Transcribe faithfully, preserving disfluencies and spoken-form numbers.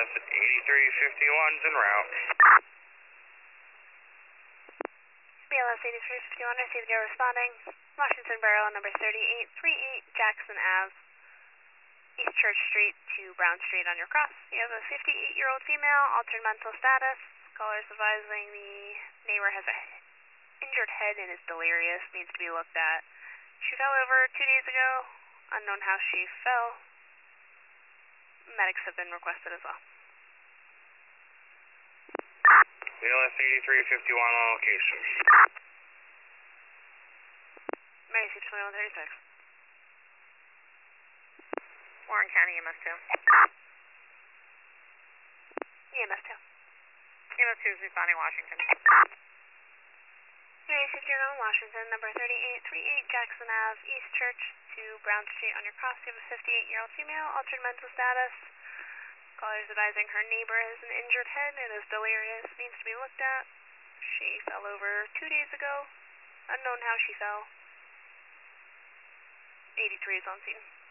S eighty-three fifty-one's en route. B L S eighty-three fifty-one, received your responding. Washington Borough, number thirty-eight thirty-eight Jackson Avenue, East Church Street to Brown Street on your cross. You have a fifty-eight-year-old female, altered mental status. Callers advising the neighbor has a injured head and is delirious, needs to be looked at. She fell over two days ago. Unknown how she fell. Medics have been requested as well. B L S eighty-three fifty-one on location. Mary C twenty-one thirty-six. Warren County E M S two. E M S two. E M S two is responding Washington. Mary C Washington, number thirty-eight thirty-eight Jackson Avenue, East Church to Brown Street on your cross. You have a fifty-eight-year-old female, altered mental status. Callers advising her neighbor has an injured head and is delirious, needs to be looked at. She fell over two days ago. Unknown how she fell. eighty-three is on scene.